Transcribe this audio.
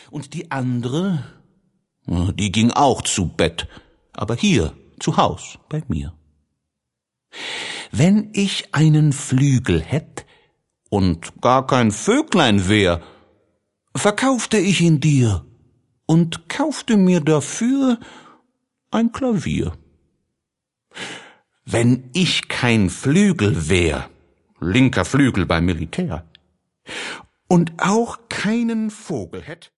Und die andere, die ging auch zu Bett, aber hier, zu Haus, bei mir. Wenn ich einen Flügel hätt und gar kein Vöglein wär, verkaufte ich ihn dir und kaufte mir dafür ein Klavier. Wenn ich kein Flügel wär, linker Flügel beim Militär, und auch keinen Vogel hätt,